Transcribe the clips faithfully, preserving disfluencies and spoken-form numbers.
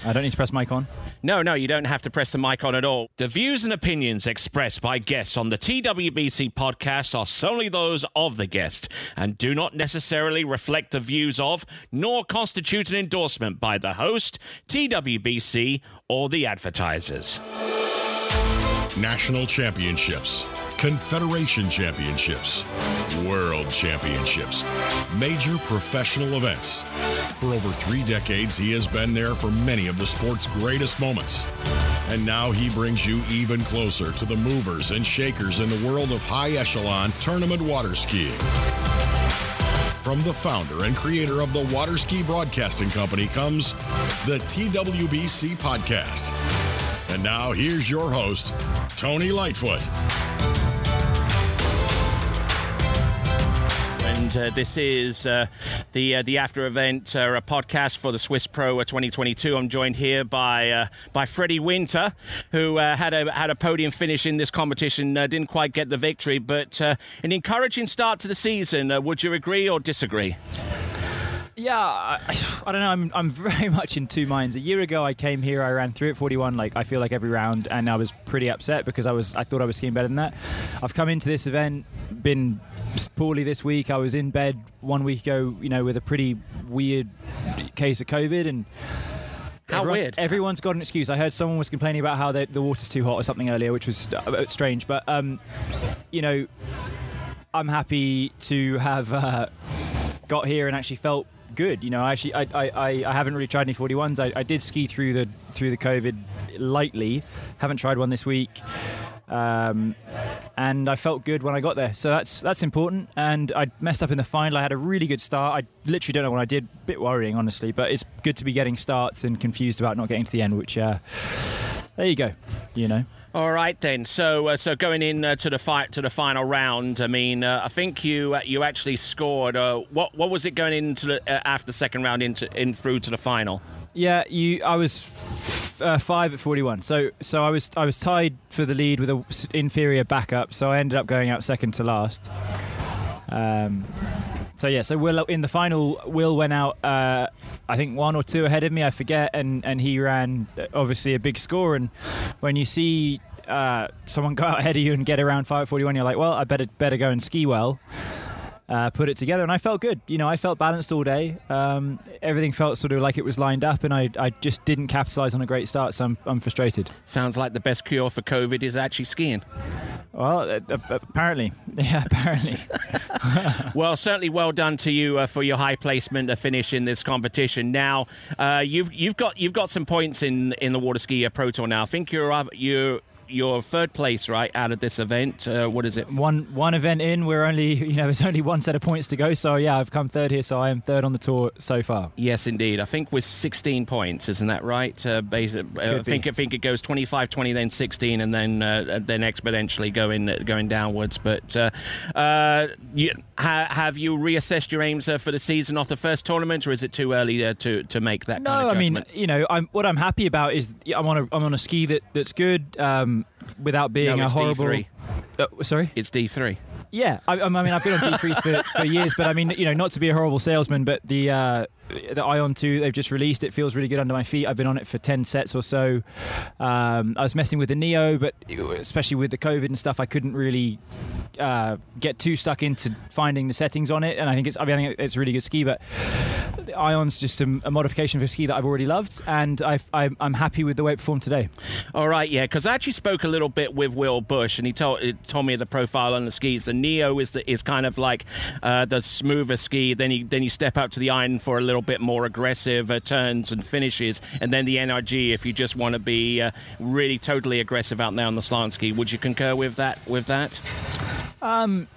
I don't need to press mic on. No, no, you don't have to press the mic on at all. The views and opinions expressed by guests on the T W B C podcast are solely those of the guest and do not necessarily reflect the views of, nor constitute an endorsement by the host, T W B C, or the advertisers. National championships, Confederation championships, world championships, major professional events. For over three decades, he has been there for many of the sport's greatest moments. And now he brings you even closer to the movers and shakers in the world of high-echelon tournament water skiing. From the founder and creator of the Water Ski Broadcasting Company comes the T W B C Podcast. And now here's your host, Tony Lightfoot. And uh, this is uh, the uh, the after event uh, a podcast for the Swiss Pro twenty twenty-two. I'm joined here by uh, by Freddie Winter, who uh, had a had a podium finish in this competition. Uh, didn't quite get the victory, but uh, an encouraging start to the season. Uh, would you agree or disagree? Yeah, I, I don't know. I'm I'm very much in two minds. A year ago, I came here. I ran through at forty-one. Like I feel like every round, and I was pretty upset because I was I thought I was skiing better than that. I've come into this event, been poorly this week. I was in bed one week ago, you know, with a pretty weird case of COVID, and how everyone, weird. Everyone's got an excuse. I heard someone was complaining about how the, the water's too hot or something earlier, which was a bit strange. But um, you know, I'm happy to have uh, got here and actually felt good. You know, I actually, I, I, I haven't really tried any forty-ones. I, I did ski through the through the COVID lightly. Haven't tried one this week, um, and I felt good when I got there. So that's that's important. And I messed up in the final. I had a really good start. I literally don't know what I did. Bit worrying, honestly. But it's good to be getting starts and confused about not getting to the end. Which, uh, there you go. You know. All right then. So, uh, so going in uh, to the fight to the final round. I mean, uh, I think you uh, you actually scored. Uh, what what was it going into the uh, after the second round into in through to the final? Yeah, you. I was f- uh, five at forty-one. So so I was I was tied for the lead with an inferior backup. So I ended up going out second to last. Um. So yeah, so Will in the final, Will went out, uh, I think one or two ahead of me, I forget, and, and he ran obviously a big score. And when you see uh, someone go out ahead of you and get around five forty-one, you're like, well, I better better go and ski well, uh, put it together. And I felt good. You know, I felt balanced all day. Um, everything felt sort of like it was lined up, and I I just didn't capitalize on a great start, so I'm, I'm frustrated. Sounds like the best cure for COVID is actually skiing. Well, uh, apparently. Yeah, apparently. Well, certainly well done to you uh, for your high placement uh, finish in this competition. Now, uh, you've you've got you've got some points in in the Water Ski Pro Tour now. I think you're uh, you're you're third place, right, out of this event. Uh, what is it? One one event in, we're only, you know, there's only one set of points to go. So yeah, I've come third here, so I am third on the tour so far. Yes, indeed. I think with sixteen points, isn't that right? Uh, basically, uh, I think I think it goes twenty-five, twenty, then sixteen, and then uh, then exponentially going uh, going downwards. But uh, uh, you, ha, have you reassessed your aims uh, for the season off the first tournament, or is it too early uh, to to make that? No, kind of I mean, judgment? you know, I'm what I'm happy about is I'm on a I'm on a ski that that's good. Um, without being no, a it's horrible. D three. Uh, sorry, it's D three. Yeah, I, I mean, I've been on D threes for, for years, but I mean, you know, not to be a horrible salesman, but the uh, the Ion two they've just released, it feels really good under my feet. I've been on it for ten sets or so. Um, I was messing with the Neo, but especially with the COVID and stuff, I couldn't really uh, get too stuck into finding the settings on it. And I think it's I, mean, I think it's a really good ski, but the Ion's just a, a modification for a ski that I've already loved, and I've, I'm, I'm happy with the way it performed today. All right, yeah, because I actually spoke a little bit with Will Bush, and he told he told me the profile on the skis. The Neo is the, is kind of like uh, the smoother ski. Then you then you step up to the Ion for a little bit more aggressive uh, turns and finishes, and then the N R G if you just want to be uh, really totally aggressive out there on the slant ski. Would you concur with that? With that? Um,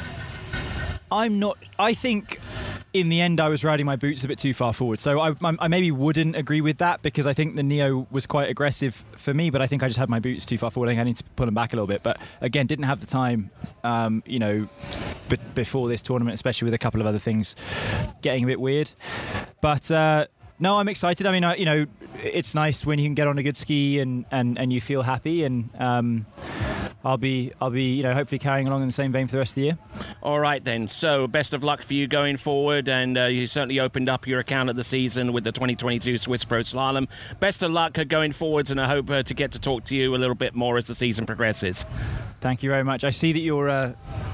I'm not. I think. In the end, I was riding my boots a bit too far forward. So I, I maybe wouldn't agree with that because I think the Neo was quite aggressive for me, but I think I just had my boots too far forward. I think I need to pull them back a little bit. But again, didn't have the time, um, you know, b- before this tournament, especially with a couple of other things getting a bit weird. But uh, no, I'm excited. I mean, I, you know, it's nice when you can get on a good ski and, and, and you feel happy. And um, I'll be I'll be you know hopefully carrying along in the same vein for the rest of the year. All right then. So best of luck for you going forward, and uh, you certainly opened up your account of the season with the twenty twenty-two Swiss Pro Slalom. Best of luck going forwards, and I hope uh, to get to talk to you a little bit more as the season progresses. Thank you very much. I see that you're uh,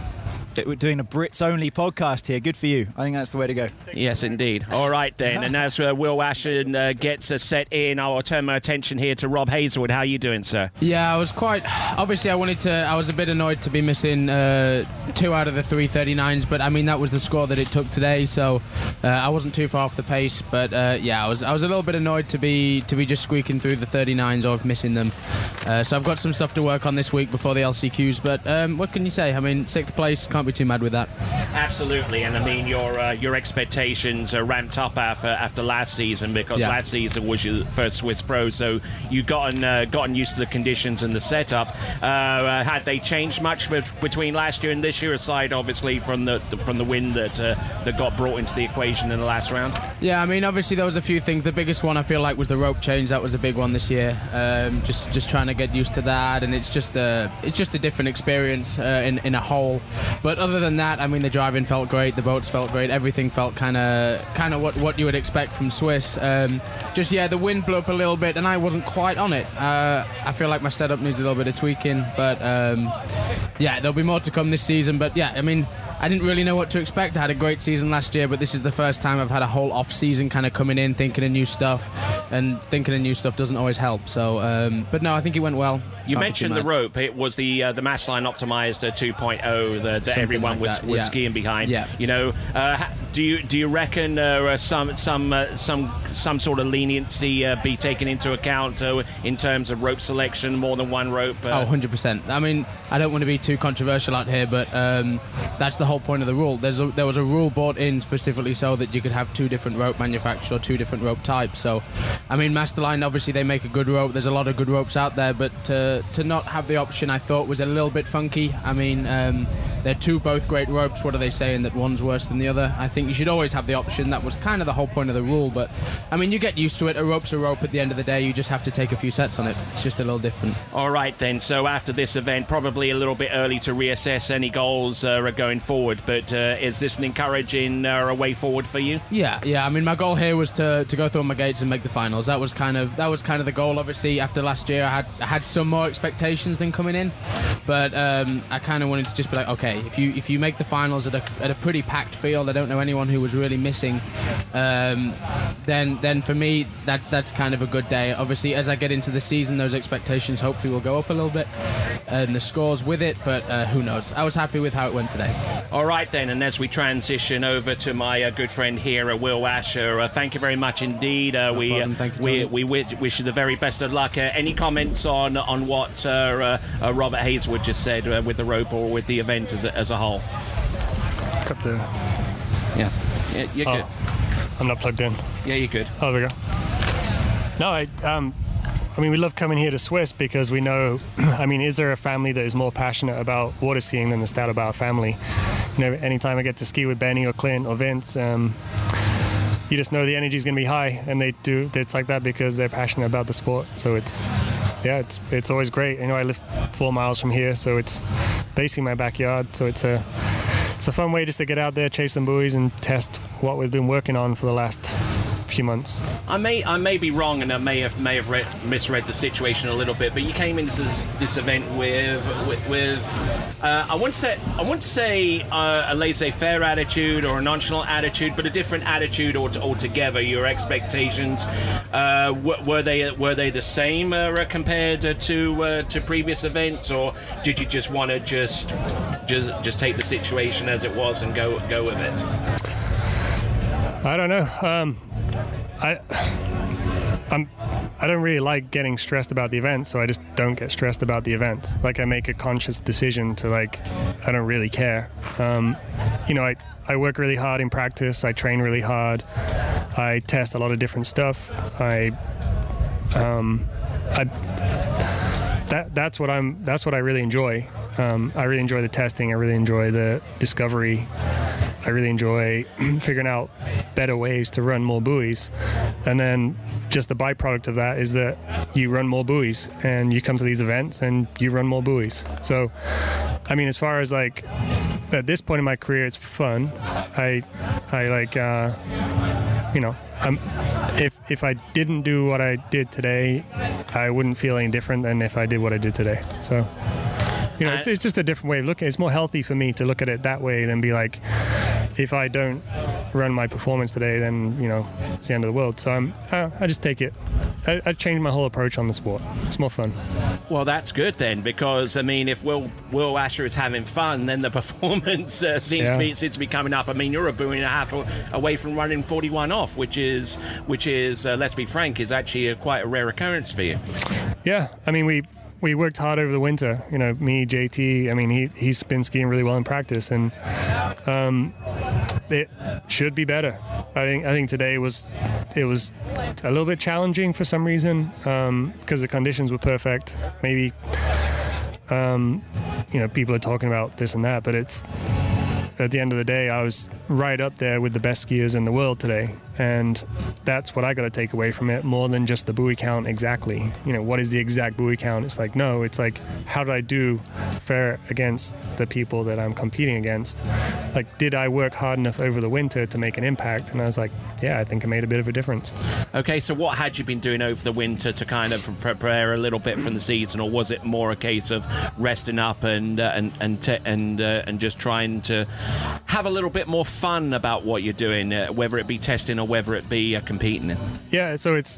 we're doing a Brits only podcast here. Good for you. I think that's the way to go. Yes, indeed. All right then. And as uh, Will Ashton uh, gets uh, set in, I'll turn my attention here to Rob Hazelwood. How are you doing, sir? Yeah, I was quite. Obviously, I wanted to. I was a bit annoyed to be missing uh, two out of the three thirty-nines, but I mean that was the score that it took today, so uh, I wasn't too far off the pace. But uh, yeah, I was. I was a little bit annoyed to be to be just squeaking through the thirty-nines or missing them. Uh, so I've got some stuff to work on this week before the L C Qs. But um, what can you say? I mean, sixth place, can't be too mad with that. Absolutely, and I mean your uh, your expectations are ramped up after after last season, because Yeah. last season was your first Swiss Pro, so you gotten uh, gotten used to the conditions and the setup. Uh, uh, had they changed much be- between last year and this year, aside obviously from the, the from the win that uh, that got brought into the equation in the last round? Yeah, I mean, obviously there was a few things. The biggest one I feel like was the rope change. That was a big one this year. Um, just just trying to get used to that, and it's just a it's just a different experience uh, in in a whole. But other than that, I mean, the driving felt great, the boats felt great, everything felt kind of kind of what what you would expect from Swiss. Um, just yeah, the wind blew up a little bit, and I wasn't quite on it. Uh, I feel like my setup needs a little bit of tweaking, but um, yeah, there'll be more to come this season. But yeah, I mean, I didn't really know what to expect. I had a great season last year, but this is the first time I've had a whole off season kind of coming in, thinking of new stuff, and thinking of new stuff doesn't always help. So, um, but no, I think it went well. You Can't be mentioned too the mad. rope. It was the uh, the Mashline optimized uh, two point oh that, that Something everyone like was, that, was yeah. skiing behind. Yeah. You know, uh, ha- do you do you reckon uh, uh, some some uh, some some sort of leniency uh, be taken into account uh, in terms of rope selection, more than one rope? Uh, Oh, one hundred percent. I mean, I don't want to be too controversial out here, but um, that's the whole point of the rule. There's a, there was a rule brought in specifically so that you could have two different rope manufacturers or two different rope types. So, I mean, Masterline, obviously they make a good rope. There's a lot of good ropes out there, but to, to not have the option, I thought was a little bit funky. I mean, um, they're two both great ropes. What are they saying that one's worse than the other? I think you should always have the option. That was kind of the whole point of the rule, but I mean, you get used to it. A rope's a rope at the end of the day. You just have to take a few sets on it. It's just a little different. All right then. So after this event, probably a little bit early to reassess any goals uh, going forward. But uh, is this an encouraging uh, way forward for you? Yeah, yeah. I mean, my goal here was to, to go through all my gates and make the finals. That was kind of that was kind of the goal. Obviously, after last year, I had I had some more expectations than coming in, but um, I kind of wanted to just be like, okay, if you if you make the finals at a at a pretty packed field, I don't know anyone who was really missing. Um, then then for me, that that's kind of a good day. Obviously, as I get into the season, those expectations hopefully will go up a little bit, and the scores with it. But uh, who knows? I was happy with how it went today. All right then, and as we transition over to my uh, good friend here, uh, Will Asher, uh, thank you very much indeed. Uh, No we, uh, problem. Thank you, we Tony. we wish, wish you the very best of luck. Uh, any comments on on what uh, uh, uh, Robert Hazelwood just said uh, with the rope or with the event as a, as a whole? Got the. Yeah, yeah you're Oh, good. I'm not plugged in. Yeah, you're good. Oh, there we go. No, I. Um, I mean, we love coming here to Swiss because we know. I mean, is there a family that is more passionate about water skiing than the Stadtbauer family? You know, anytime I get to ski with Benny or Clint or Vince, um, you just know the energy is going to be high, and they do. It's like that because they're passionate about the sport. So it's, yeah, it's it's always great. You know, I live four miles from here, so it's basically my backyard. So it's a it's a fun way just to get out there, chase some buoys, and test what we've been working on for the last few months. I may I may be wrong, and I may have may have read, misread the situation a little bit. But you came into this, this event with with, with uh, I wouldn't say I wouldn't say uh, a laissez-faire attitude or a nonchalant attitude, but a different attitude altogether. Your expectations uh, were, were they were they the same uh, compared to uh, to previous events, or did you just want to just just just take the situation as it was and go go with it? I don't know. Um, I I'm I don't really like getting stressed about the event, so I just don't get stressed about the event. Like, I make a conscious decision to, like, I don't really care. Um, you know, I, I work really hard in practice. I train really hard. I test a lot of different stuff. I um, I that that's what I'm that's what I really enjoy. Um, I really enjoy the testing. I really enjoy the discovery. I really enjoy figuring out better ways to run more buoys. And then just the byproduct of that is that you run more buoys and you come to these events and you run more buoys. So, I mean, as far as like at this point in my career, it's fun. I, I like, uh, you know, I'm, if if I didn't do what I did today, I wouldn't feel any different than if I did what I did today. So, you know, it's, it's just a different way of looking. It's more healthy for me to look at it that way than be like, if I don't run my performance today, then, you know, it's the end of the world. So I'm, I, I just take it. I, I changed my whole approach on the sport. It's more fun. Well, that's good then, because I mean, if Will Will Asher is having fun, then the performance uh, seems Yeah. to be seems to be coming up. I mean, you're a buoy and a half away from running forty-one off, which is which is uh, let's be frank, is actually a, quite a rare occurrence for you. Yeah, I mean, we we worked hard over the winter. You know, me, J T. I mean, he he's been skiing really well in practice, and um, it should be better. I think I think today was it was a little bit challenging for some reason because um, the conditions were perfect. Maybe um, you know, people are talking about this and that, but it's at the end of the day, I was right up there with the best skiers in the world today. And that's what I got to take away from it, more than just the buoy count exactly. You know, what is the exact buoy count? It's like, no, it's like, how did I do fair against the people that I'm competing against? Like, did I work hard enough over the winter to make an impact? And I was like, yeah, I think I made a bit of a difference. Okay, so what had you been doing over the winter to kind of prepare a little bit from the season, or was it more a case of resting up and uh, and and te- and uh, and just trying to have a little bit more fun about what you're doing, uh, whether it be testing or whether it be uh, competing? Yeah, so it's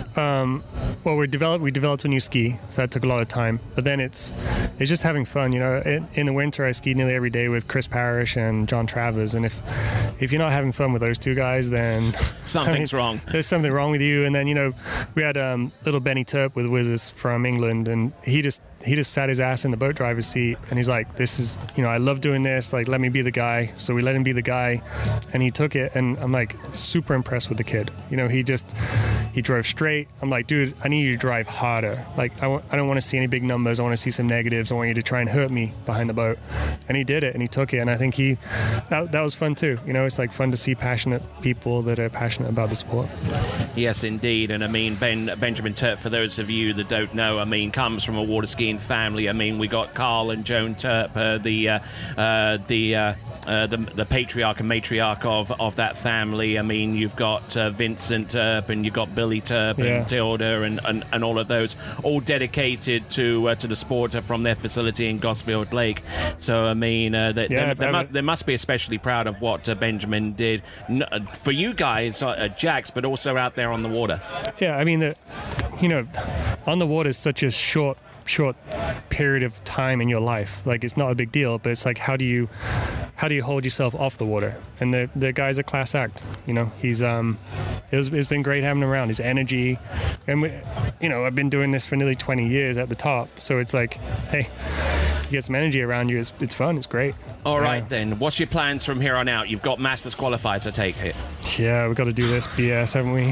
um, well, we developed we developed a new ski, so that took a lot of time. But then it's it's just having fun, you know. In, in the winter, I skied nearly every day with Chris Parrish and John Travers, and if if you're not having fun with those two guys, then something's I mean, wrong. There's something wrong with you. And then, you know, we had um, little Benny Turp with Wizzers from England, and he just he just sat his ass in the boat driver's seat, and he's like, this is, you know, I love doing this, like, let me be the guy. So we let him be the guy, and he took it, and I'm like super impressed with the kid. You know, he just he drove straight. I'm like, dude, I need you to drive harder. Like, I w- I don't want to see any big numbers. I want to see some negatives. I want you to try and hurt me behind the boat. And he did it, and he took it, and I think he that, that was fun too. You know, it's like fun to see passionate people that are passionate about the sport. Yes, indeed. And I mean, Ben Benjamin Turp, for those of you that don't know, I mean, comes from a water skiing family. I mean, we got Carl and Joan Turp, uh, the uh, uh, the, uh, uh, the the patriarch and matriarch of, of that family. I mean, you've got uh, Vincent Turp, and you've got Billy Turp, Yeah. and Tilda, and, and, and all of those, all dedicated to uh, to the sport from their facility in Gosfield Lake. So I mean, uh, they, Yeah, they, they, I- must, they must be especially proud of what uh, Benjamin did, n- uh, for you guys uh, at Jax, but also out there on the water. Yeah, I mean, the, you know, on the water is such a short, short period of time in your life. Like, it's not a big deal, but it's like, how do you, how do you hold yourself off the water? And the the guy's a class act. You know, he's um, it was, it's been great having him around. His energy, and we, you know, I've been doing this for nearly twenty years at the top, so it's like, hey, you get some energy around you. It's it's fun. It's great. All right, Yeah. then. What's your plans from here on out? You've got Masters qualified to take it. Yeah, we got to do this B S, haven't we?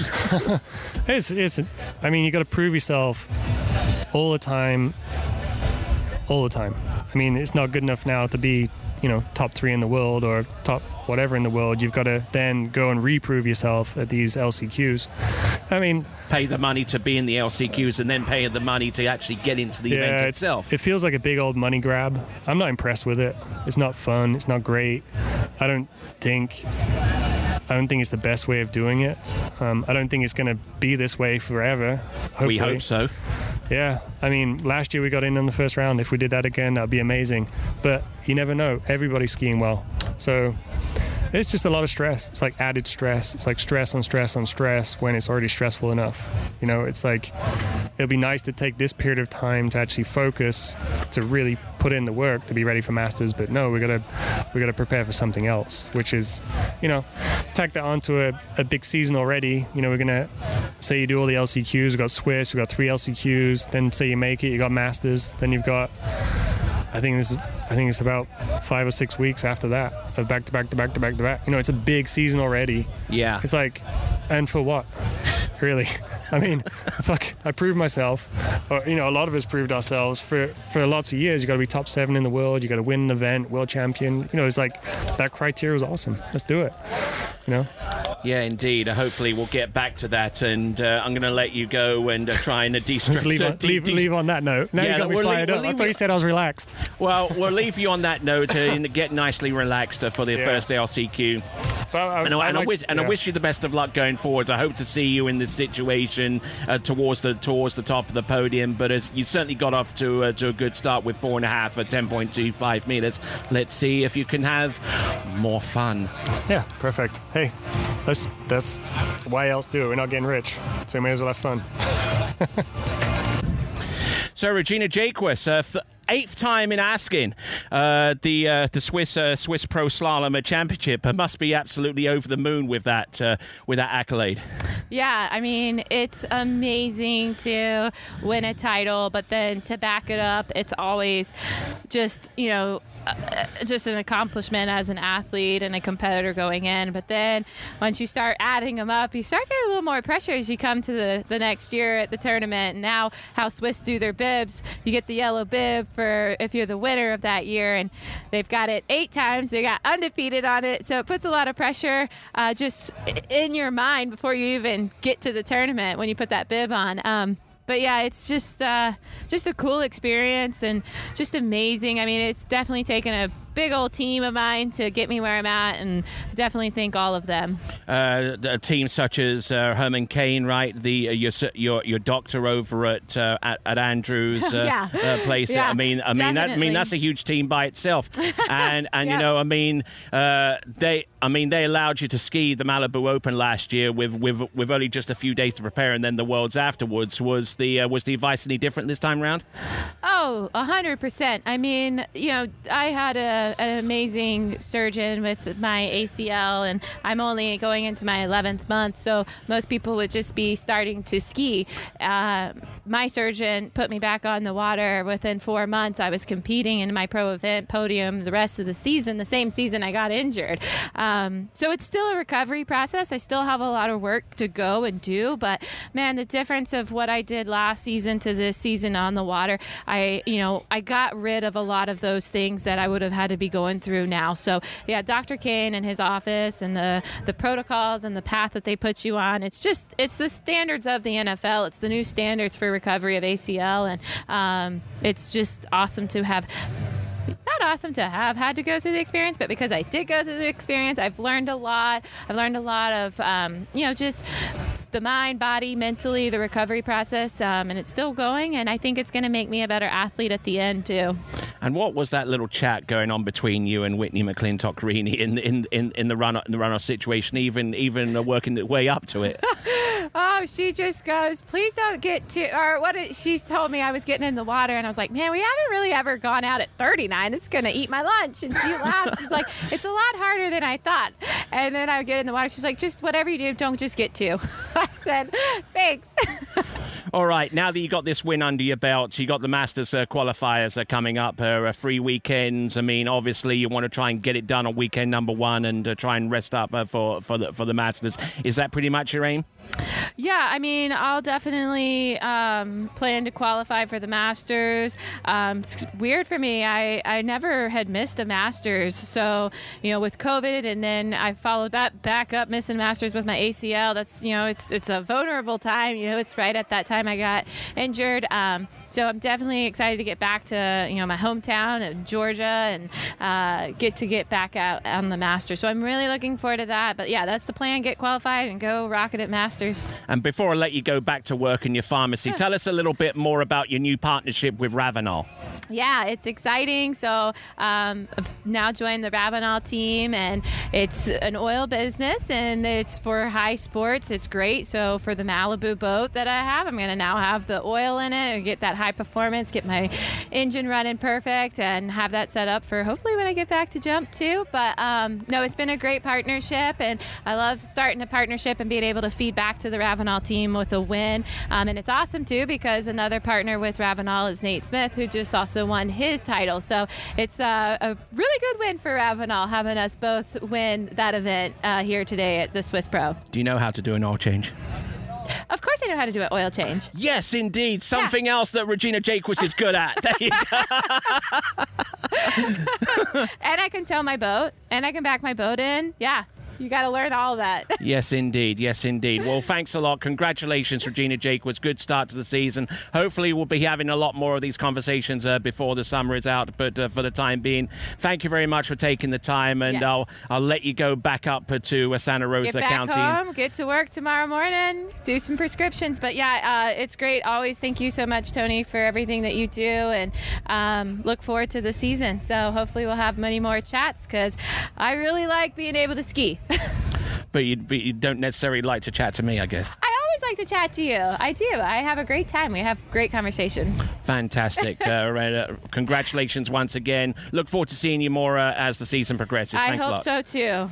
it's, it's, I mean, you got to prove yourself all the time, all the time. I mean, it's not good enough now to be, you know, top three in the world or top whatever in the world. You've got to then go and reprove yourself at these L C Qs. I mean, Pay the money to be in the L C Qs and then pay the money to actually get into the event it's- itself. it feels like a big old money grab. I'm not impressed with it. It's not fun. It's not great. I don't think I don't think it's the best way of doing it. Um, I don't think it's going to be this way forever. Hopefully. We hope so. Yeah, I mean, last year we got in in the first round. If we did that again, that'd be amazing. But you never know. Everybody's skiing well. So it's just a lot of stress. It's like added stress. It's like stress on stress on stress when it's already stressful enough. You know, it's like, it'll be nice to take this period of time to actually focus, to really put in the work to be ready for Masters. But no, we gotta we gotta prepare for something else, which is, you know, tack that onto a, a big season already. You know, we're gonna say you do all the L C Qs. We've got Swiss. We've got three L C Qs. Then say you make it, you got Masters. Then you've got, I think this is, I think it's about five or six weeks after that of back to back to back to back to back. You know, it's a big season already. Yeah. It's like, and for what? Really? I mean, fuck, I proved myself. Or, you know, a lot of us proved ourselves for, for lots of years. You got to be top seven in the world. You got to win an event, world champion. You know, it's like, that criteria was awesome. Let's do it. you know. Yeah, indeed. Uh, hopefully we'll get back to that, and uh, I'm going to let you go and uh, try and uh, de-stress. leave, on, de- leave, de- leave on that note. Now Yeah, you got me we'll fired leave- up. we'll I leave thought you- you said I was relaxed. Well, we'll leave you on that note uh, and get nicely relaxed uh, for the Yeah. first L C Q. But I, And, I, I and, I like- wish, and I yeah. wish you the best of luck going forwards. I hope to see you in this situation uh, towards the towards the top of the podium. But as you certainly got off to uh, to a good start with four and a half at ten point two five meters. Let's see if you can have more fun. Yeah, perfect. Hey, that's that's why else do it? We're not getting rich, so we may as well have fun. So Regina Jaquess, uh, th- eighth time in asking uh, the uh, the Swiss uh, Swiss Pro Slalom Championship. Uh, must be absolutely over the moon with that uh, with that accolade. Yeah, I mean, it's amazing to win a title, but then to back it up, it's always just, you know, uh, just an accomplishment as an athlete and a competitor going in. But then once you start adding them up, you start getting a little more pressure as you come to the, the next year at the tournament. And now how Swiss do their bibs, you get the yellow bib for if you're the winner of that year. And they've got it eight times. They got undefeated on it. So it puts a lot of pressure uh, just in your mind before you even get to the tournament when you put that bib on. Um, But yeah, it's just uh, just a cool experience and just amazing. I mean, it's definitely taken a big old team of mine to get me where I'm at, and definitely thank all of them. Uh, a team such as uh, Herman Kane, right? The uh, your your your doctor over at uh, at, at Andrews uh, Yeah. uh, place. Yeah, I mean, I mean, that, I definitely. mean that's a huge team by itself. And and you Yeah. know, I mean, uh, they I mean they allowed you to ski the Malibu Open last year with with with only just a few days to prepare, and then the Worlds afterwards. Was the uh, was the advice any different this time around? Oh, a hundred percent. I mean, you know, I had a, an amazing surgeon with my A C L, and I'm only going into my eleventh month, so most people would just be starting to ski. Uh, my surgeon put me back on the water within four months. I was competing in my pro event podium the rest of the season, the same season I got injured. Um, so it's still a recovery process. I still have a lot of work to go and do, but man, the difference of what I did last season to this season on the water, I, you know, I got rid of a lot of those things that I would have had to be going through now. So yeah, Doctor Kane and his office and the, the protocols and the path that they put you on, it's just, it's the standards of the N F L. It's the new standards for recovery of A C L. And um, it's just awesome to have not awesome to have had to go through the experience, but because I did go through the experience, I've learned a lot. I've learned a lot of, um, you know, just the mind, body, mentally, the recovery process, um, and it's still going, and I think it's going to make me a better athlete at the end, too. And what was that little chat going on between you and Whitney McClintock-Rini in in in, in the run in the runoff situation, even even uh, working the way up to it? Oh, she just goes, please don't get too, or what did, she told me I was getting in the water, and I was like, man, we haven't really ever gone out at thirty-nine. It's going to eat my lunch. And she laughs. She's like, it's a lot harder than I thought. And then I get in the water. She's like, just whatever you do, don't just get too. I said, thanks. All right, now that you got this win under your belt, you got the Masters uh, qualifiers uh, coming up, uh, three weekends. I mean, obviously, you want to try and get it done on weekend number one and uh, try and rest up uh, for for the for the Masters. Is that pretty much your aim? Yeah, I mean, I'll definitely um, plan to qualify for the Masters. Um, it's weird for me. I, I never had missed a Masters. So, you know, with COVID, and then I followed that back up missing Masters with my A C L. That's, you know, it's it's a vulnerable time. You know, it's right at that time I got injured. Um, so I'm definitely excited to get back to, you know, my hometown of Georgia and uh, get to get back out on the Masters. So I'm really looking forward to that. But yeah, that's the plan. Get qualified and go rock it at Masters. And before I let you go back to work in your pharmacy, tell us a little bit more about your new partnership with Ravenol. Yeah, it's exciting. So um, I've now joined the Ravenol team, and it's an oil business, and it's for high sports. It's great. So for the Malibu boat that I have, I'm going to now have the oil in it and get that high performance, get my engine running perfect, and have that set up for hopefully when I get back to jump too. But um, no, it's been a great partnership, and I love starting a partnership and being able to feed back to the Ravenol team with a win. Um, and it's awesome too because another partner with Ravenol is Nate Smith, who just also won his title. So it's uh, a really good win for Ravenol, having us both win that event uh, here today at the Swiss Pro. Do you know how to do an oil change? Of course I know how to do an oil change. Yes, indeed. Something else that Regina Jaquess is good at. There you go. And I can tow my boat, and I can back my boat in. Yeah. You got to learn all of that. Yes, indeed. Yes, indeed. Well, thanks a lot. Congratulations, Regina Jaquays. Good start to the season. Hopefully, we'll be having a lot more of these conversations uh, before the summer is out. But uh, for the time being, thank you very much for taking the time. And Yes. I'll I'll let you go back up to uh, Santa Rosa Get back County. home, get to work tomorrow morning, do some prescriptions. But yeah, uh, it's great. Always thank you so much, Tony, for everything that you do, and um, look forward to the season. So hopefully we'll have many more chats because I really like being able to ski. But you, but you don't necessarily like to chat to me, I guess. I always like to chat to you. I do. I have a great time. We have great conversations. Fantastic. uh, right, uh, congratulations once again. Look forward to seeing you more uh, as the season progresses. I Thanks a hope lot. so too.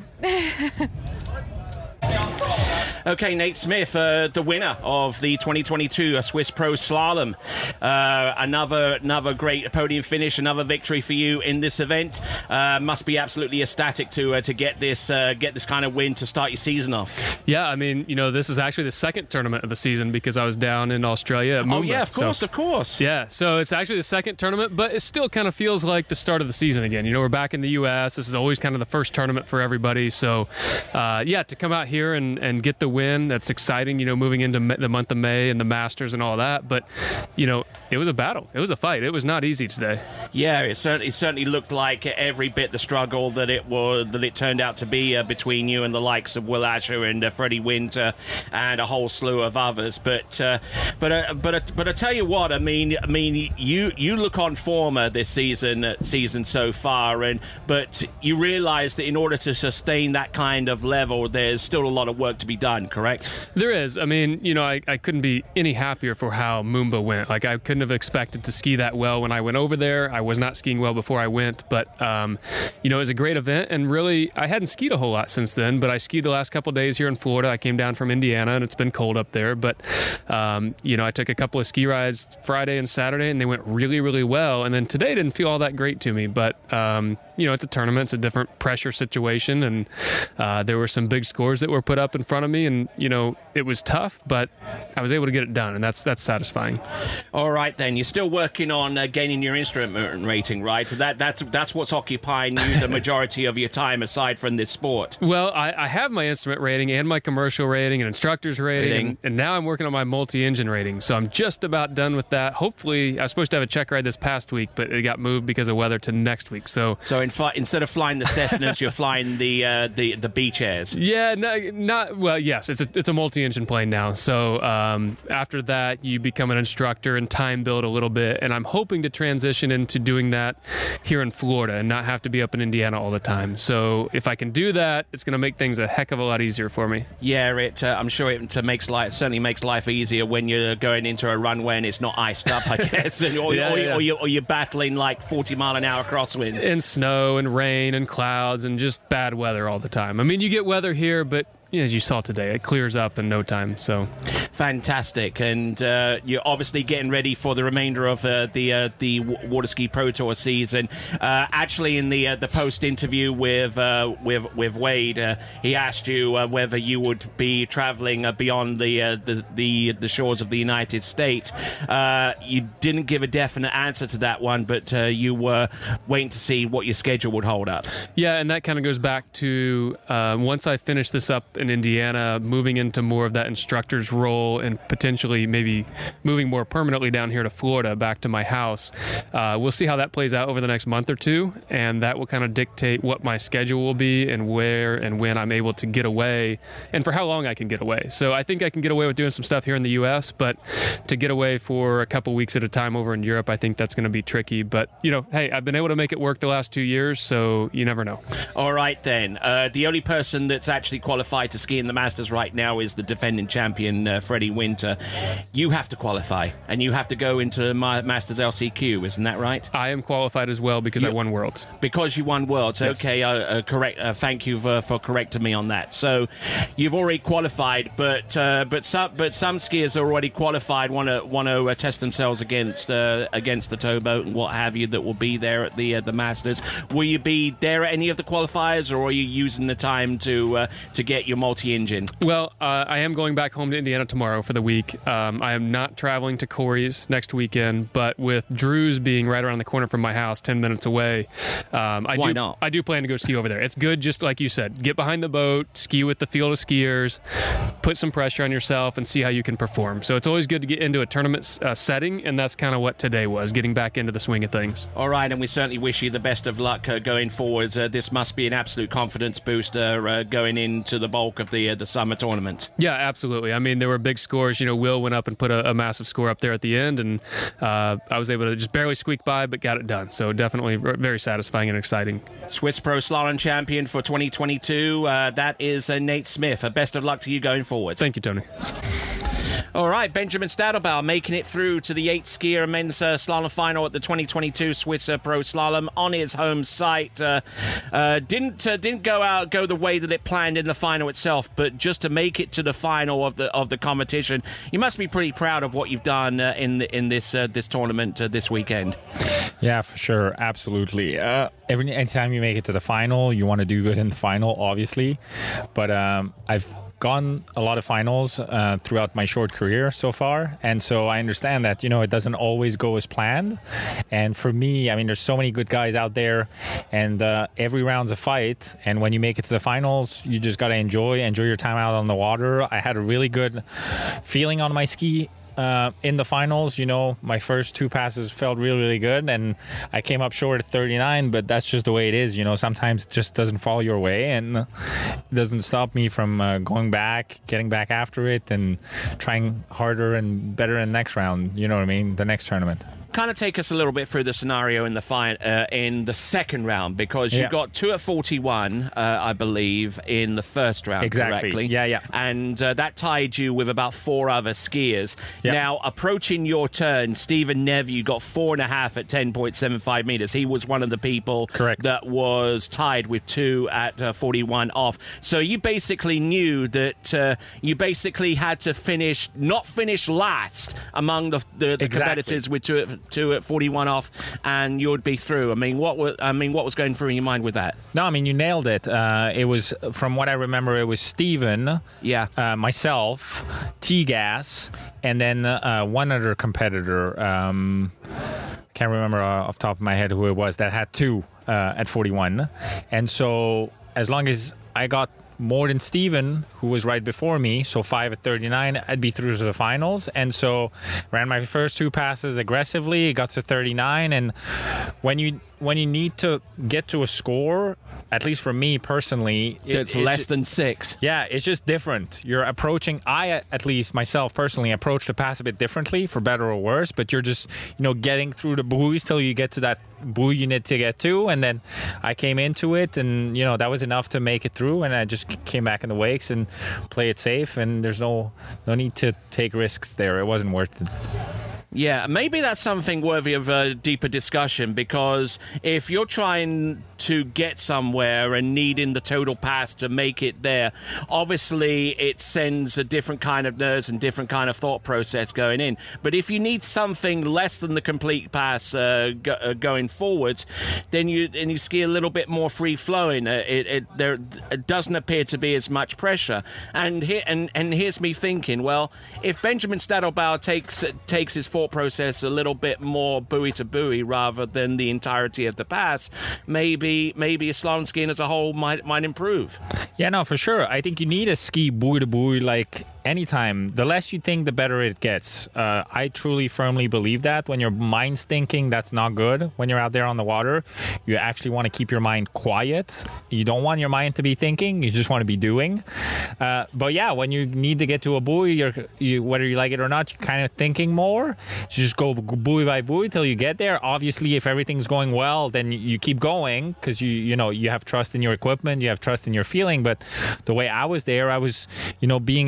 Okay, Nate Smith, uh, the winner of the twenty twenty-two Swiss Pro Slalom. Uh, another another great podium finish, another victory for you in this event. Uh, must be absolutely ecstatic to uh, to get this uh, get this kind of win to start your season off. Yeah, I mean, you know, this is actually the second tournament of the season because I was down in Australia at Moomba. Oh yeah, of course, so, of course. Yeah, so it's actually the second tournament, but it still kind of feels like the start of the season again. You know, we're back in the U S. This is always kind of the first tournament for everybody. So, uh, yeah, to come out here and, and get the win, that's exciting, you know, moving into the month of May and the Masters and all that. But, you know, it was a battle. It was a fight. It was not easy today. Yeah, it certainly, it certainly looked like every bit the struggle that it was, that it turned out to be uh, between you and the likes of Will Asher and uh, Freddie Winter and a whole slew of others. But uh, but uh, but uh, but I tell you what, I mean, I mean, you you look on form uh, this season uh, season so far, and but you realise that in order to sustain that kind of level, there's still a lot of work to be done. Correct? There is. I mean, you know, I, I couldn't be any happier for how Moomba went. Like, I couldn't have expected to ski that well when I went over there. I was not skiing well before I went, but, um, you know, it was a great event. And really, I hadn't skied a whole lot since then, but I skied the last couple of days here in Florida. I came down from Indiana, and it's been cold up there. But, um, you know, I took a couple of ski rides Friday and Saturday, and they went really, really well. And then today didn't feel all that great to me. But, um, you know, it's a tournament. It's a different pressure situation. And uh, there were some big scores that were put up in front of me. And, you know, it was tough, but I was able to get it done, and that's that's satisfying. All right, then. You're still working on uh, gaining your instrument rating, right? That that's that's what's occupying you the majority of your time aside from this sport. Well, I, I have my instrument rating and my commercial rating and instructor's rating, Rating. And, and now I'm working on my multi-engine rating, so I'm just about done with that. Hopefully, I was supposed to have a check ride this past week, but it got moved because of weather to next week. So, So in fi- instead of flying the Cessnas, you're flying the uh, the the beach airs. yeah, no, not well. Yes, it's a it's a multi-engine plane now. So um, after that, you become an instructor and time build a little bit, and I'm hoping to transition into doing that here in Florida and not have to be up in Indiana all the time. So if I can do that, it's going to make things a heck of a lot easier for me. Yeah, it. Uh, I'm sure it uh, makes life certainly makes life easier when you're going into a runway and it's not iced up, I guess, and, or, Yeah, or, yeah. Or, you're, or you're battling like forty mile an hour crosswinds. And snow and rain and clouds and just bad weather all the time. I mean, you get weather here, but yeah, as you saw today, it clears up in no time. So Fantastic, and uh, you're obviously getting ready for the remainder of uh, the uh, the w- water ski pro tour season. Uh, actually, in the uh, the post interview with uh, with with Wade, uh, he asked you uh, whether you would be traveling uh, beyond the, uh, the the the shores of the United States. Uh, you didn't give a definite answer to that one, but uh, you were waiting to see what your schedule would hold up. yeah, and that kind of goes back to uh, once I finish this up in Indiana, moving into more of that instructor's role and potentially maybe moving more permanently down here to Florida, back to my house. Uh, we'll see how that plays out over the next month or two, and that will kind of dictate what my schedule will be and where and when I'm able to get away and for how long I can get away. So I think I can get away with doing some stuff here in the U S, but to get away for a couple weeks at a time over in Europe, I think that's going to be tricky. But, you know, hey, I've been able to make it work the last two years, so you never know. All right, then. Uh, the only person that's actually qualified to ski in the Masters right now is the defending champion, uh, Freddie Winter. You have to qualify, and you have to go into my Masters L C Q, isn't that right? I am qualified as well because You- I won Worlds. Because you won Worlds. Yes. Okay, uh, uh, correct. Uh, thank you for, for correcting me on that. So you've already qualified, but uh, but some but some skiers are already qualified. Want to want to uh, test themselves against uh, against the towboat and what have you that will be there at the uh, the Masters. Will you be there at any of the qualifiers, or are you using the time to uh, to get your your multi-engine? Well, uh, I am going back home to Indiana tomorrow for the week. Um, I am not traveling to Corey's next weekend, but with Drew's being right around the corner from my house, ten minutes away, um, I Why do not? I do plan to go ski over there. It's good, just like you said, get behind the boat, ski with the field of skiers, put some pressure on yourself, and see how you can perform. So it's always good to get into a tournament uh, setting, and that's kind of what today was, getting back into the swing of things. All right, and we certainly wish you the best of luck uh, going forwards. Uh, this must be an absolute confidence booster uh, going into the bulk of the uh, the summer tournament. Yeah, absolutely. I mean, there were big scores. You know, Will went up and put a, a massive score up there at the end, and uh, I was able to just barely squeak by, but got it done. So definitely very satisfying and exciting. Swiss Pro Slalom champion for twenty twenty-two. Uh, that is uh, Nate Smith. Uh, best of luck to you going forward. Thank you, Tony. All right, Benjamin Stadelbauer making it through to the eight skier men's uh, slalom final at the twenty twenty-two Swiss uh, Pro Slalom on his home site. Uh, uh, didn't uh, didn't go out go the way that it planned in the final itself, but just to make it to the final of the of the competition, you must be pretty proud of what you've done uh, in the, in this uh, this tournament uh, this weekend. Yeah, for sure, absolutely. Uh, every anytime you make it to the final, you want to do good in the final, obviously. But um, I've gone a lot of finals uh, throughout my short career so far, and so I understand that, you know, it doesn't always go as planned. And for me, I mean, there's so many good guys out there, and uh, every round's a fight, and when you make it to the finals, you just got to enjoy enjoy your time out on the water. I had a really good feeling on my ski Uh, in the finals. You know, my first two passes felt really, really good, and I came up short at thirty-nine, but that's just the way it is. You know, sometimes it just doesn't fall your way, and it doesn't stop me from uh, going back, getting back after it, and trying harder and better in the next round. You know what I mean? The next tournament. Kind of take us a little bit through the scenario in the fi- uh, in the second round, because you Yeah. got two at forty-one, uh, I believe, in the first round. Exactly. Correctly. Yeah, yeah. And uh, that tied you with about four other skiers. Yeah. Now, approaching your turn, Stephen Neville got four and a half at ten point seven five meters. He was one of the people Correct. that was tied with two at uh, forty-one off. So you basically knew that uh, you basically had to finish, not finish last among the, the, the Exactly. competitors with two at two at forty-one off, and you would be through. I mean, what was I mean, what was going through in your mind with that? No, I mean, you nailed it. Uh, it was, from what I remember, it was Steven, Yeah. uh, myself, T-Gas, and then uh, one other competitor. Um, can't remember uh, off the top of my head who it was that had two uh, at forty-one. And so as long as I got more than Steven, who was right before me, so five at thirty-nine, I'd be through to the finals. And so ran my first two passes aggressively, got to thirty-nine, and when you when you need to get to a score, at least for me personally, it- It's it less ju- than six. yeah, it's just different. You're approaching, I at least myself personally approach the pass a bit differently, for better or worse, but you're just, you know, getting through the buoys till you get to that buoy you need to get to. And then I came into it, and, you know, that was enough to make it through, and I just came back in the wakes and play it safe, and there's no no need to take risks there. It wasn't worth it. Yeah, maybe that's something worthy of a deeper discussion, because if you're trying to get somewhere and needing the total pass to make it there, obviously it sends a different kind of nerves and different kind of thought process going in. But if you need something less than the complete pass uh, go, uh, going forwards, then you and you ski a little bit more free flowing. Uh, it, it there it doesn't appear to be as much pressure. And here and, and here's me thinking, well, if Benjamin Stadelbauer takes takes his thought process a little bit more buoy to buoy rather than the entirety of the pass, maybe maybe slalom skiing as a whole might might improve. Yeah, no, for sure. I think you need a ski buoy to buoy like anytime. The less you think, the better it gets. Uh, I truly, firmly believe that. When your mind's thinking, that's not good. When you're out there on the water, you actually want to keep your mind quiet. You don't want your mind to be thinking. You just want to be doing. Uh, but yeah, when you need to get to a buoy, you're, you, whether you like it or not, you're kind of thinking more. So you just go buoy by buoy till you get there. Obviously, if everything's going well, then you, you keep going, because you you know you have trust in your equipment, you have trust in your feeling. But the way I was there, I was, you know, being aggressive.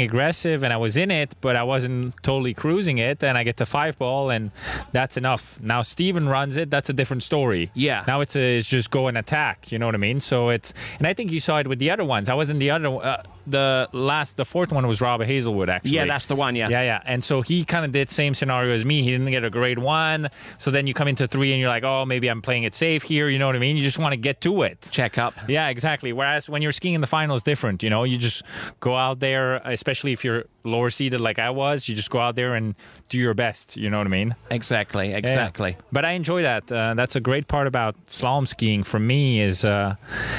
aggressive and I was in it, but I wasn't totally cruising it. And I get to five ball, and that's enough. Now Steven runs it. That's a different story. Yeah. Now it's, a, it's just go and attack. You know what I mean? So it's, and I think you saw it with the other ones. I wasn't the other. Uh, the last, the fourth one was Rob Hazelwood, actually. Yeah, that's the one. Yeah. Yeah, yeah. And so he kind of did same scenario as me. He didn't get a grade one. So then you come into three and you're like, oh, maybe I'm playing it safe here. You know what I mean? You just want to get to it. Check up. Yeah, exactly. Whereas when you're skiing in the final, it's different. You know, you just go out there, especially if you're lower seated like I was, you just go out there and do your best. You know what I mean? Exactly, exactly. Yeah. But I enjoy that. Uh, that's a great part about slalom skiing for me is uh,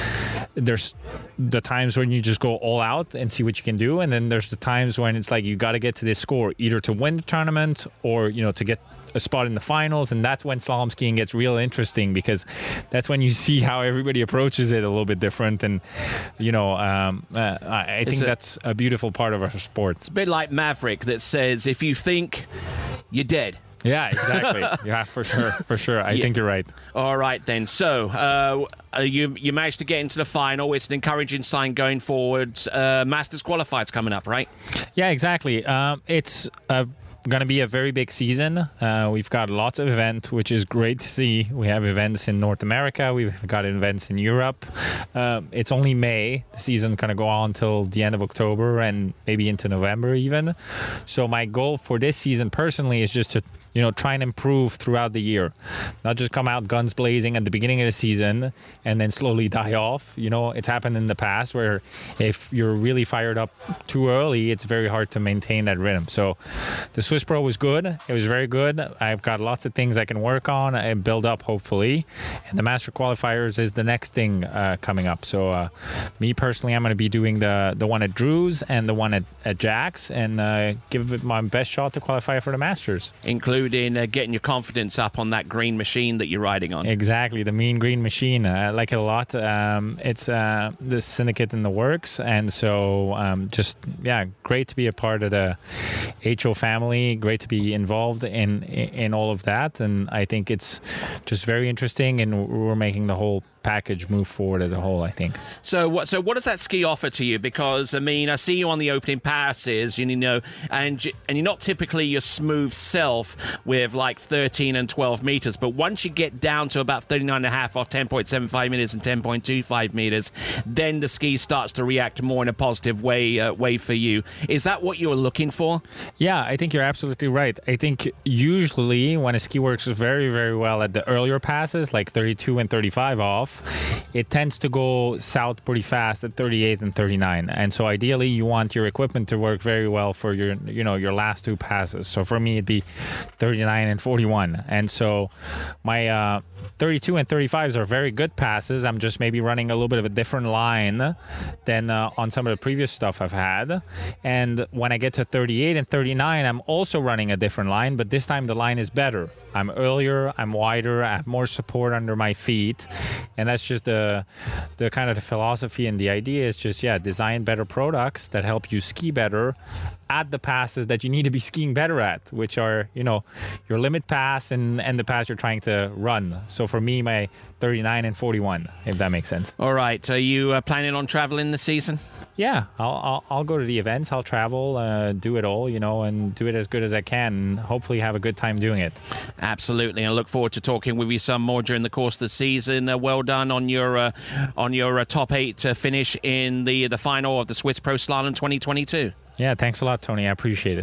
there's the times when you just go all out and see what you can do. And then there's the times when it's like you got to get to this score either to win the tournament or, you know, to get a spot in the finals. And that's when slalom skiing gets real interesting because that's when you see how everybody approaches it a little bit different. And, you know, um, uh, I, I think a, that's a beautiful part of our sport. It's a bit like Maverick that says, if you think, you're dead. Yeah, exactly. Yeah, for sure, for sure. I yeah. think you're right. All right, then. So uh, you you managed to get into the final. It's an encouraging sign going forward. Uh, Masters qualified's coming up, right? Yeah, exactly. Um, it's uh, going to be a very big season. Uh, we've got lots of events, which is great to see. We have events in North America. We've got events in Europe. Uh, it's only May. The season's going to go on until the end of October and maybe into November even. So my goal for this season personally is just to you know, try and improve throughout the year. Not just come out guns blazing at the beginning of the season and then slowly die off. You know, it's happened in the past where if you're really fired up too early, it's very hard to maintain that rhythm. So the Swiss Pro was good. It was very good. I've got lots of things I can work on and build up, hopefully. And the Master Qualifiers is the next thing uh, coming up. So uh, me personally, I'm going to be doing the, the one at Drew's and the one at, at Jack's and uh, give it my best shot to qualify for the Masters. Including uh, getting your confidence up on that green machine that you're riding on. Exactly, the mean green machine. Uh, I like it a lot. Um, it's uh, the syndicate in the works, and so um, just yeah, great to be a part of the H O family. Great to be involved in in all of that, and I think it's just very interesting, and we're making the whole package move forward as a whole, I think. So what so what does that ski offer to you? Because I mean, I see you on the opening passes, you know, and and you're not typically your smooth self with like thirteen and twelve meters, but once you get down to about thirty-nine and a half off ten point seven five meters and ten point two five meters, then the ski starts to react more in a positive way uh, way for you. Is that what you were looking for? Yeah, I think you're absolutely right. I think usually when a ski works very, very well at the earlier passes, like thirty-two and thirty-five off, it tends to go south pretty fast at thirty-eight and thirty-nine. And so ideally you want your equipment to work very well for your, you know, your last two passes. So for me, it'd be thirty-nine and forty-one. And so my uh, thirty-two and thirty-fives are very good passes. I'm just maybe running a little bit of a different line than uh, on some of the previous stuff I've had. And when I get to thirty-eight and thirty-nine, I'm also running a different line, but this time the line is better. I'm earlier, I'm wider, I have more support under my feet. And that's just the the kind of the philosophy and the idea is just, yeah, design better products that help you ski better at the passes that you need to be skiing better at, which are, you know, your limit pass and, and the pass you're trying to run. So for me, my thirty-nine and forty-one, if that makes sense. All right. Are you uh, planning on traveling this season? Yeah, I'll, I'll I'll go to the events. I'll travel, uh, do it all, you know, and do it as good as I can. And hopefully, have a good time doing it. Absolutely, I look forward to talking with you some more during the course of the season. Uh, well done on your uh, on your uh, top eight uh, finish in the the final of the Swiss Pro Slalom twenty twenty-two. Yeah, thanks a lot, Tony. I appreciate it.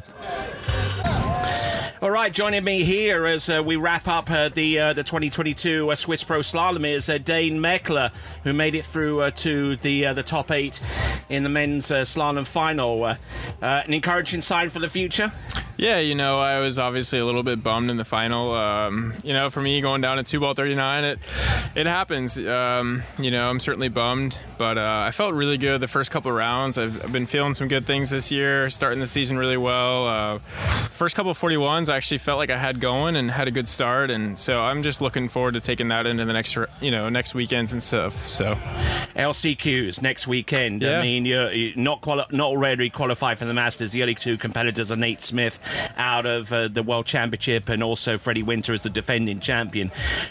All right, joining me here as uh, we wrap up uh, the uh, the twenty twenty-two uh, Swiss Pro Slalom is uh, Dane Meckler, who made it through uh, to the uh, the top eight in the men's uh, slalom final. Uh, uh, an encouraging sign for the future? Yeah, you know, I was obviously a little bit bummed in the final. Um, you know, for me, going down at two ball thirty-nine, it it happens. Um, you know, I'm certainly bummed, but uh, I felt really good the first couple of rounds. I've, I've been feeling some good things this year, starting the season really well. Uh, first couple of forty-ones, I actually felt like I had going and had a good start, and so I'm just looking forward to taking that into the next, you know, next weekends and stuff. So, L C Qs next weekend. Yeah. I mean, you're, you're not quali- not already qualified for the Masters. The only two competitors are Nate Smith out of uh, the World Championship, and also Freddie Winter as the defending champion.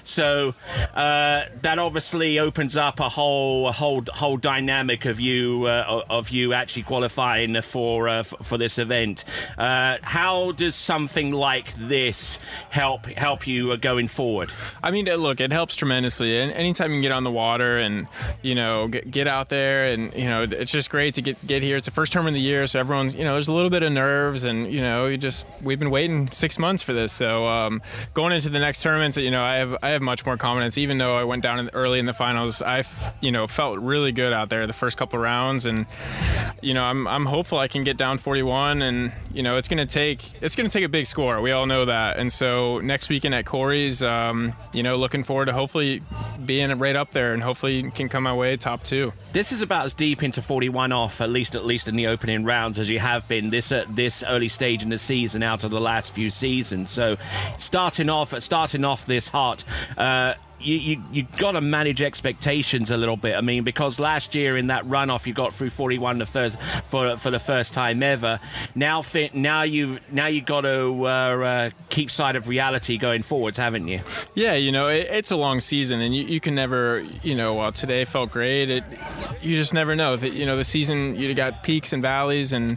So uh, that obviously opens up a whole a whole whole dynamic of you uh, of you actually qualifying for uh, for this event. Uh, how does something like this help help you uh, going forward? I mean, look, it helps tremendously. And anytime you can get on the water and, you know, get, get out there, and, you know, it's just great to get, get here. It's the first tournament of the year, so everyone's, you know, there's a little bit of nerves, and, you know, you just, we've been waiting six months for this. So um, going into the next tournaments, you know, I have I have much more confidence. Even though I went down in, early in the finals, I, you know, felt really good out there the first couple rounds, and, you know, I'm I'm hopeful I can get down forty-one, and, you know, it's gonna take it's gonna take a big score. We all know that, and so next weekend at Corey's, um, you know, looking forward to hopefully being right up there, and hopefully can come my way top two. This is about as deep into forty-one off, at least at least in the opening rounds, as you have been this uh, this early stage in the season out of the last few seasons. So starting off starting off this hot. Uh, You, you you got to manage expectations a little bit. I mean, because last year in that runoff you got through forty-one the first for for the first time ever. Now fit now you now you got to uh, uh, keep sight of reality going forwards, haven't you? Yeah, you know, it, it's a long season, and you, you can never, you know, well, today felt great. It, you just never know. That, you know, the season, you got peaks and valleys, and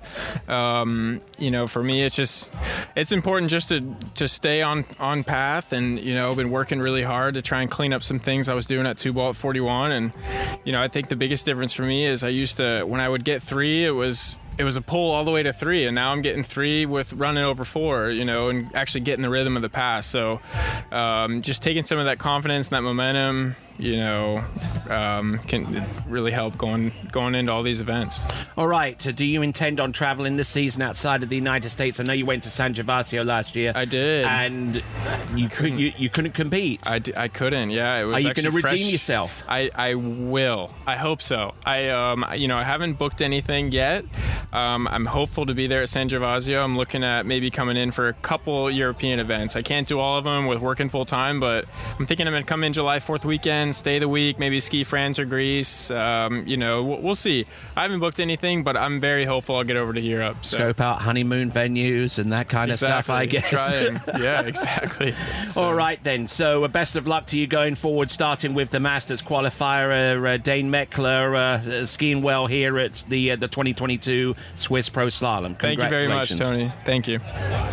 um, you know, for me, it's just it's important just to to stay on on path, and, you know, been working really hard to try and clean up some things I was doing at two ball at forty-one. And, you know, I think the biggest difference for me is I used to, when I would get three, it was it was a pull all the way to three, and now I'm getting three with running over four, you know, and actually getting the rhythm of the pass. So um, just taking some of that confidence and that momentum, you know, um, can really help going going into all these events. All right. So do you intend on traveling this season outside of the United States? I know you went to San Gervasio last year. I did. And you couldn't you, you couldn't compete. I, d- I couldn't, yeah. It was Are you going to redeem fresh. yourself? I, I will. I hope so. I um you know, I haven't booked anything yet. Um, I'm hopeful to be there at San Gervasio. I'm looking at maybe coming in for a couple European events. I can't do all of them with working full time, but I'm thinking I'm going to come in July fourth weekend, stay the week, maybe ski France or Greece. Um, you know, we'll, we'll see. I haven't booked anything, but I'm very hopeful I'll get over to Europe. So. Scope out honeymoon venues and that kind exactly. of stuff, I guess. Trying. Yeah, exactly. So. All right, then. So uh, best of luck to you going forward, starting with the Masters qualifier. Uh, uh, Dane Meckler uh, skiing well here at the uh, the twenty twenty-two Swiss Pro Slalom. Thank you very much, Tony. Thank you.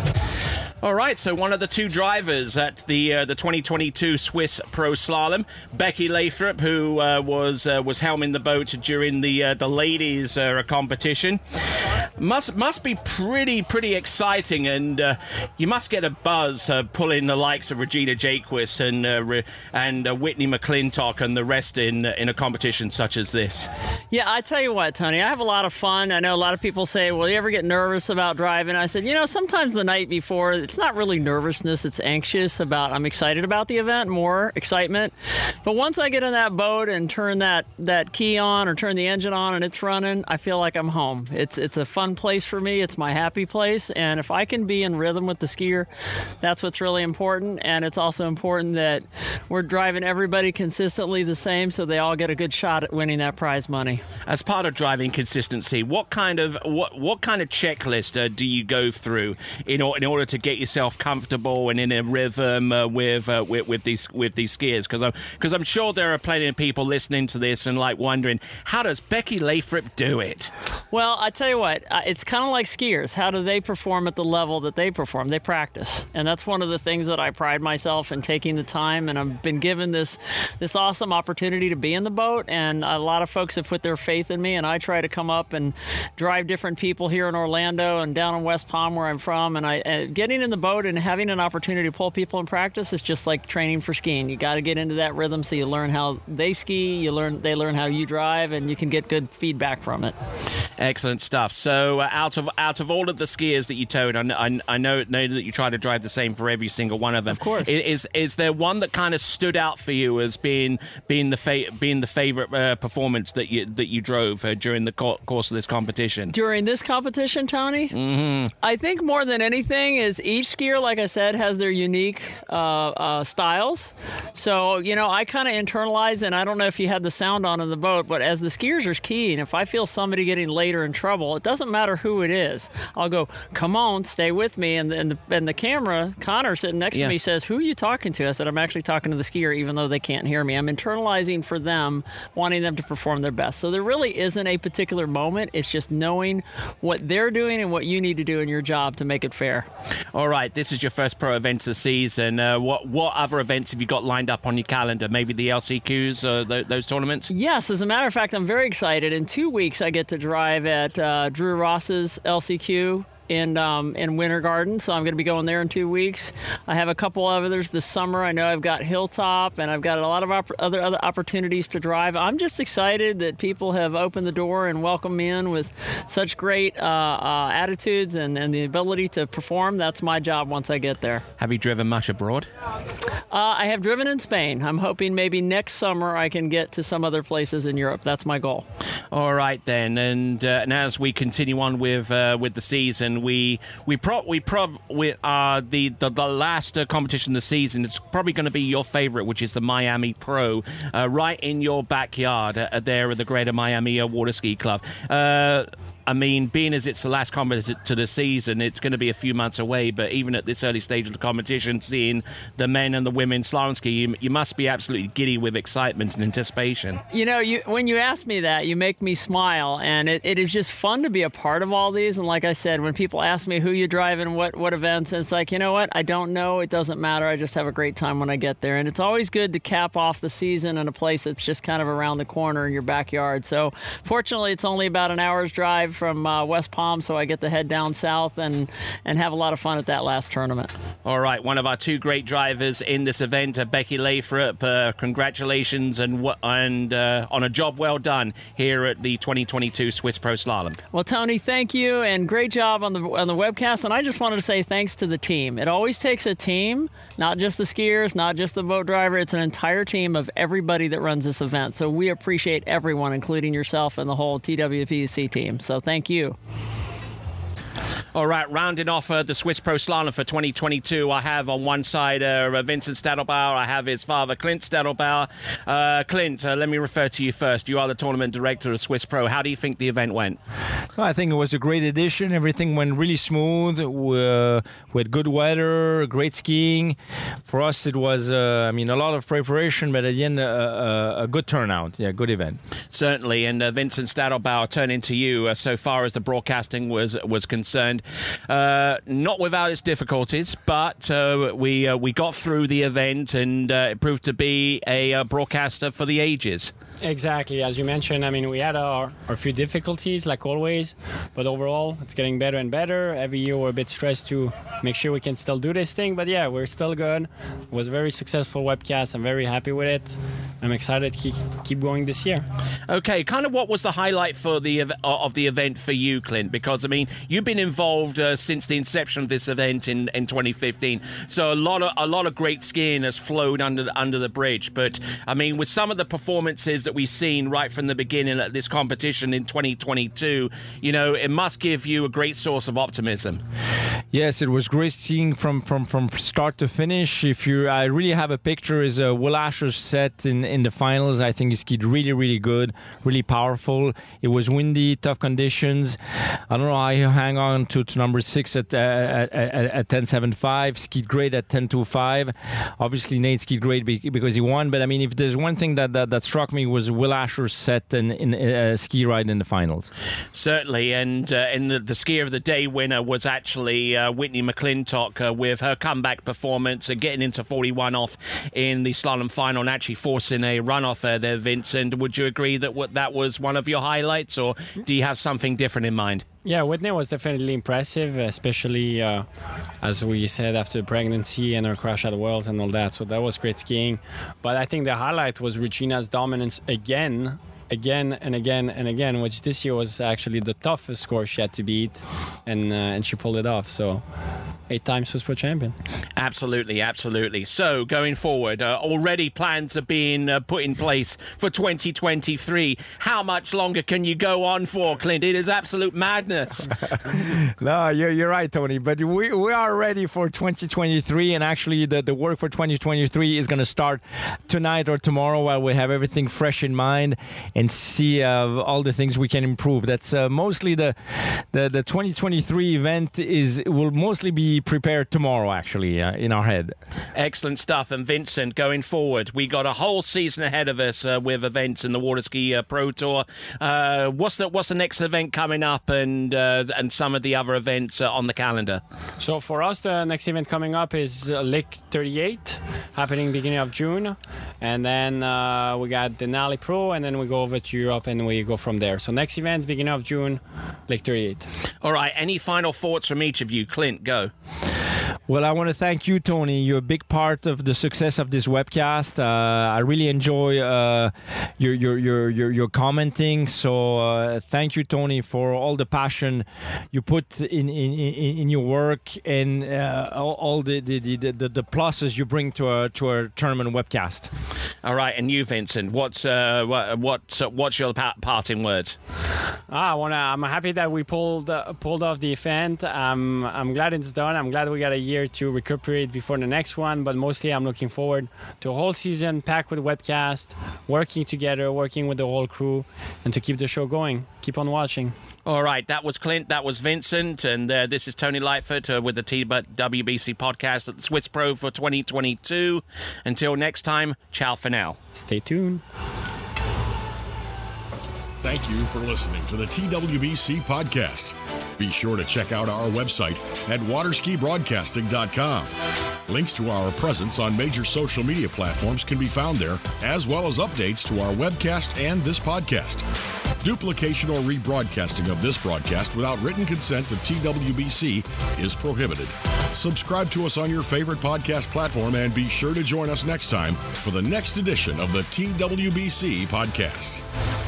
All right, so one of the two drivers at the uh, the twenty twenty-two Swiss Pro Slalom, Becky Lathrop, who uh, was uh, was helming the boat during the uh, the ladies uh, competition, must must be pretty pretty exciting, and uh, you must get a buzz uh, pulling the likes of Regina Jaquist and uh, Re- and uh, Whitney McClintock and the rest in uh, in a competition such as this. Yeah, I tell you what, Tony, I have a lot of fun. I know a lot of people say, "Well, you ever get nervous about driving?" I said, you know, sometimes the night before, it's not really nervousness, it's anxious about, I'm excited about the event, more excitement. But once I get in that boat and turn that, that key on or turn the engine on and it's running, I feel like I'm home. It's it's a fun place for me. It's my happy place. And if I can be in rhythm with the skier, that's what's really important. And it's also important that we're driving everybody consistently the same so they all get a good shot at winning that prize money. As part of driving consistency, what kind of what what kind of checklist uh, do you go through in, or, in order to get yourself comfortable and in a rhythm uh, with, uh, with with these with these skiers? Because I'm because I'm sure there are plenty of people listening to this and like wondering, how does Becky Lathrop do it? Well, I tell you what, uh, it's kind of like skiers. How do they perform at the level that they perform? They practice, and that's one of the things that I pride myself in, taking the time. And I've been given this this awesome opportunity to be in the boat, and a lot of folks have put their faith in me. And I try to come up and drive different people here in Orlando and down in West Palm, where I'm from. And I uh, getting in the boat and having an opportunity to pull people in practice is just like training for skiing. You got to get into that rhythm so you learn how they ski, you learn they learn how you drive, and you can get good feedback from it. Excellent stuff. So uh, out of out of all of the skiers that you towed, I, I, I know, know that you try to drive the same for every single one of them. Of course. Is is there one that kind of stood out for you as being being the fa- being the favorite uh, performance that you that you drove uh, during the co- course of this competition? During this competition, Tony, mm-hmm. I think more than anything is each skier, like I said, has their unique uh, uh, styles. So, you know, I kind of internalize, and I don't know if you had the sound on in the boat, but as the skiers are skiing, if I feel somebody getting later in trouble, it doesn't matter who it is. I'll go, come on, stay with me. And, and, the, and the camera, Connor sitting next yeah. to me says, who are you talking to? I said, I'm actually talking to the skier, even though they can't hear me. I'm internalizing for them, wanting them to perform their best. So there really isn't a particular moment. It's just knowing what they're doing and what you need to do in your job to make it fair. All right, this is your first pro event of the season. Uh, what what other events have you got lined up on your calendar? Maybe the L C Qs, uh, th- those tournaments? Yes, as a matter of fact, I'm very excited. In two weeks, I get to drive at uh, Drew Ross's L C Q in um, in Winter Garden, so I'm going to be going there in two weeks. I have a couple of others this summer. I know I've got Hilltop, and I've got a lot of op- other other opportunities to drive. I'm just excited that people have opened the door and welcomed me in with such great uh, uh, attitudes and, and the ability to perform. That's my job once I get there. Have you driven much abroad? Uh, I have driven in Spain. I'm hoping maybe next summer I can get to some other places in Europe. That's my goal. All right then, and, uh, and as we continue on with uh, with the season, we we pro we prob with uh, the, the the last uh, competition of the season. It's probably going to be your favorite, which is the Miami Pro, uh, right in your backyard uh, there at the Greater Miami uh, Water Ski Club. Uh, I mean, being as it's the last competition to the season, it's going to be a few months away, but even at this early stage of the competition, seeing the men and the women slalom ski, you, you must be absolutely giddy with excitement and anticipation. You know, you, when you ask me that, you make me smile, and it, it is just fun to be a part of all these. And like I said, when people ask me who you drive and what, what events, it's like, you know what, I don't know, it doesn't matter, I just have a great time when I get there. And it's always good to cap off the season in a place that's just kind of around the corner in your backyard. So fortunately, it's only about an hour's drive from uh, West Palm, so I get to head down south and, and have a lot of fun at that last tournament. All right, one of our two great drivers in this event, uh, Becky Lathrop, uh, congratulations and and uh, on a job well done here at the twenty twenty-two Swiss Pro Slalom. Well, Tony, thank you, and great job on the on the webcast. And I just wanted to say thanks to the team. It always takes a team, not just the skiers, not just the boat driver. It's an entire team of everybody that runs this event. So we appreciate everyone, including yourself and the whole T W P C team. So thank you. All right, rounding off uh, the Swiss Pro Slalom for twenty twenty-two, I have on one side uh, Vincent Stadelbauer. I have his father, Clint Stadelbauer. Uh, Clint, uh, let me refer to you first. You are the tournament director of Swiss Pro. How do you think the event went? Well, I think it was a great edition. Everything went really smooth. We, uh, we had good weather, great skiing. For us, it was, uh, I mean, a lot of preparation, but at the end, uh, uh, a good turnout. Yeah, good event. Certainly. And uh, Vincent Stadelbauer, turning to you, uh, so far as the broadcasting was was concerned, uh, not without its difficulties, but uh, we uh, we got through the event, and uh, it proved to be a uh, broadcaster for the ages. Exactly, as you mentioned. I mean, we had our, our few difficulties, like always, but overall, it's getting better and better. Every year, we're a bit stressed to make sure we can still do this thing, but yeah, we're still good. It was a very successful webcast. I'm very happy with it. I'm excited to keep, keep going this year. Okay, kind of what was the highlight for the of the event for you, Clint? Because I mean, you've been involved uh, since the inception of this event in, in twenty fifteen, so a lot of a lot of great skiing has flowed under the, under the bridge. But I mean, with some of the performances that we've seen right from the beginning at this competition in twenty twenty-two, you know, it must give you a great source of optimism. Yes, it was great skiing from, from, from start to finish. If you, I really have a picture is uh, Will Asher's set in, in the finals. I think he skied really, really good, really powerful. It was windy, tough conditions. I don't know how he hang on to, to number six at uh, at, at, at ten seventy-five. Skied great at ten twenty-five. Obviously, Nate skied great because he won. But I mean, if there's one thing that, that, that struck me was Will Asher's set in, in uh, ski ride in the finals. Certainly, and uh, and the, the skier of the day winner was actually uh, Whitney McClintock uh, with her comeback performance, uh, getting into forty-one off in the slalom final and actually forcing a runoff uh, there, Vincent. Would you agree that what, that was one of your highlights, or do you have something different in mind? Yeah, Whitney was definitely impressive, especially uh, as we said after the pregnancy and her crash at the Worlds and all that. So that was great skiing. But I think the highlight was Regina's dominance again, again and again and again, which this year was actually the toughest score she had to beat, and uh, and she pulled it off. So eight-time Swiss Pro champion. Absolutely, absolutely. So, going forward, uh, already plans are being uh, put in place for twenty twenty-three. How much longer can you go on for, Clint? It is absolute madness. No, you're, you're right, Tony. But we, we are ready for twenty twenty-three, and actually the, the work for twenty twenty-three is going to start tonight or tomorrow while we have everything fresh in mind and see uh, all the things we can improve. That's uh, mostly the, the, the twenty twenty-three event is will mostly be prepared tomorrow, actually, uh, in our head. Excellent stuff. And Vincent, going forward, we got a whole season ahead of us uh, with events in the Water Ski uh, Pro Tour. Uh, what's the what's the next event coming up, and uh, and some of the other events uh, on the calendar? So for us, the next event coming up is uh, Lake thirty-eight, happening beginning of June, and then uh, we got Denali Pro, and then we go over to Europe and we go from there. So next event, beginning of June, Lake thirty-eight. All right. Any final thoughts from each of you? Clint, go. Well, I want to thank you, Tony. You're a big part of the success of this webcast. Uh, I really enjoy uh, your, your your your your commenting. So uh, thank you, Tony, for all the passion you put in in, in, in your work and uh, all, all the, the, the, the, the pluses you bring to our to our tournament webcast. All right, and you, Vincent, what's uh, what what's, uh, what's your pa- parting words? Ah, I wanna. I'm happy that we pulled uh, pulled off the event. Um, I'm glad it's done. I'm glad we got a year to recuperate before the next one. But mostly, I'm looking forward to a whole season packed with webcast, working together, working with the whole crew, and to keep the show going. Keep on watching. All right, that was Clint, that was Vincent, and uh, this is Tony Lightfoot uh, with the T W B C podcast at the Swiss Pro for twenty twenty-two. Until next time, ciao for now. Stay tuned. Thank you for listening to the T W B C podcast. Be sure to check out our website at waterski broadcasting dot com. Links to our presence on major social media platforms can be found there, as well as updates to our webcast and this podcast. Duplication or rebroadcasting of this broadcast without written consent of T W B C is prohibited. Subscribe to us on your favorite podcast platform and be sure to join us next time for the next edition of the T W B C podcast.